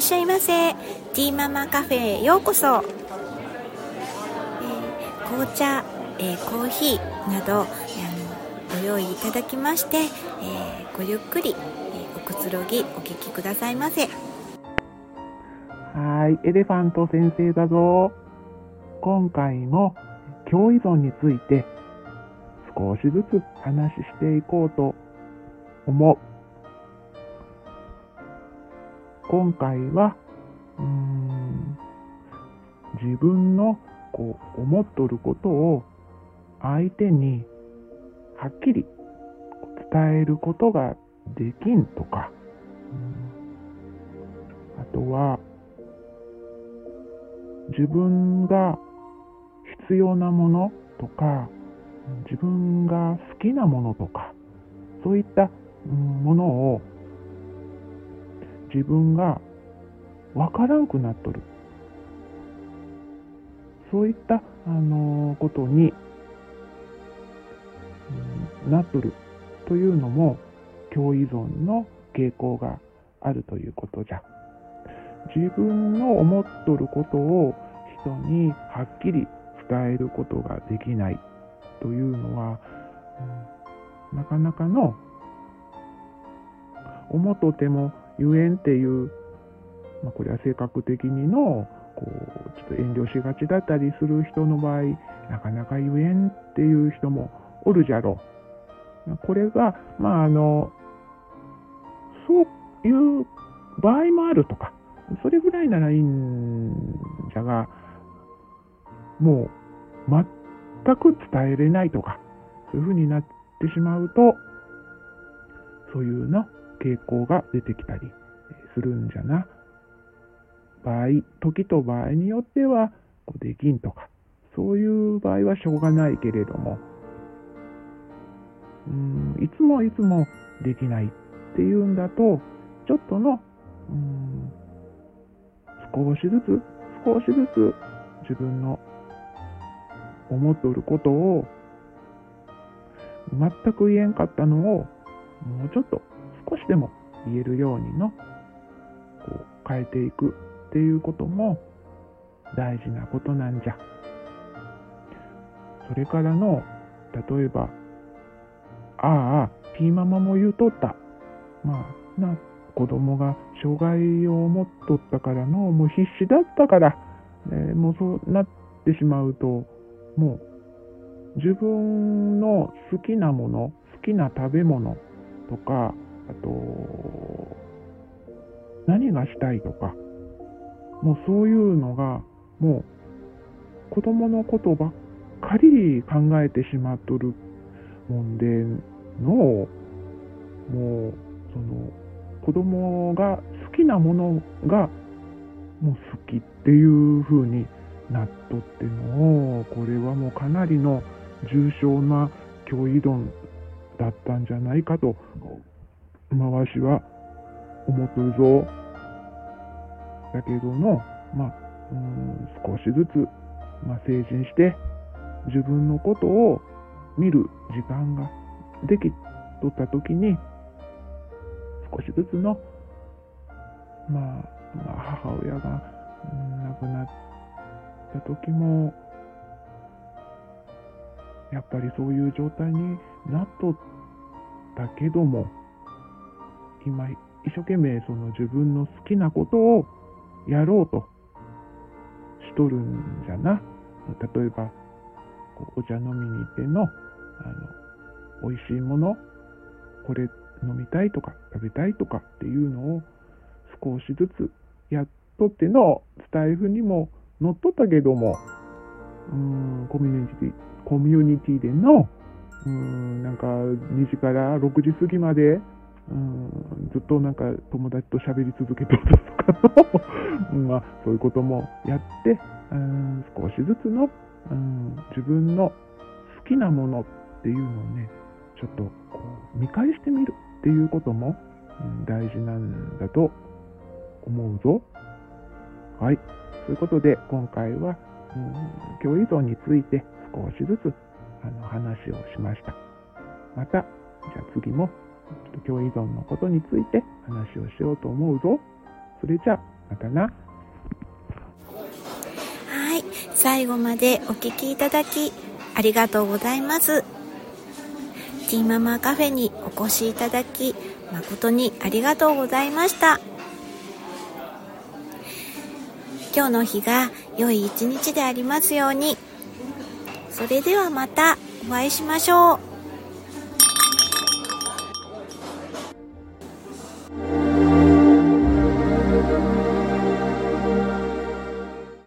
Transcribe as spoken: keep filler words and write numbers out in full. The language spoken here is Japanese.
しゃいませ。ティーママカフェへようこそ。えー、紅茶、えー、コーヒーなど、えー、あのご用意いただきまして、えー、ごゆっくり、えー、おくつろぎお聞きくださいませ。 はい、エレファント先生だぞ。今回も共依存について少しずつ話していこうと思う。今回はうーん自分のこう思っとることを相手にはっきり伝えることができんとか、あとは自分が必要なものとか自分が好きなものとか、そういったものを自分がわからんくなっとる、そういったあのことになっとるというのも共依存の傾向があるということじゃ。自分の思っとることを人にはっきり伝えることができないというのは、うん、なかなかの思っとても言えんっていう、まあ、これは性格的にのこうちょっと遠慮しがちだったりする人の場合、なかなか言えんっていう人もおるじゃろう。これがまああのそういう場合もあるとか、それぐらいならいいんじゃが、もう全く伝えれないとか、そういう風になってしまうと、そういうの傾向が出てきたりするんじゃな。場合、時と場合によってはできんとか、そういう場合はしょうがないけれども、うーんいつもいつもできないっていうんだと、ちょっとのうーん少しずつ少しずつ自分の思っておることを全く言えんかったのをもうちょっと少しでも言えるようにのこう変えていくっていうことも大事なことなんじゃ。それからの例えば、ああピーママも言うとった、まあな子供が障害を持っとったからのもう必死だったから、えー、もうそうなってしまうと、もう自分の好きなもの、好きな食べ物とか、あと何がしたいとか、もうそういうのがもう子供のことばっかり考えてしまっとるもんでの、もうその子供が好きなものがもう好きっていう風になっとっての、これはもうかなりの重症な共依存だったんじゃないかと、まあわしは思っとるぞ。だけどの、まあ、うーん少しずつ、まあ、成人して自分のことを見る時間ができとった時に、少しずつの、まあ、まあ、母親が、うん、亡くなった時もやっぱりそういう状態になっとったけども、今一生懸命その自分の好きなことをやろうとしとるんじゃな。例えばお茶飲みに行っての、あの美味しいもの、これ飲みたいとか食べたいとかっていうのを少しずつやっとってのスタイフにも載っとったけども、うーんコミュニティコミュニティでのうーんなんかにじからろくじ過ぎまでうーんずっとなんか友達と喋り続けとるとかのまあそういうこともやって、うーん少しずつのうん、自分の好きなものっていうのをね、ちょっとこう見返してみるっていうことも、うん、大事なんだと思うぞ。はい、ということで今回は、うん、共依存について少しずつあの話をしました。またじゃあ次もちょっと共依存のことについて話をしようと思うぞ。それじゃあまたな。 はい、最後までお聞きいただきありがとうございます。ティーママカフェにお越しいただき誠にありがとうございました。今日の日が良い一日でありますように。それではまたお会いしましょう。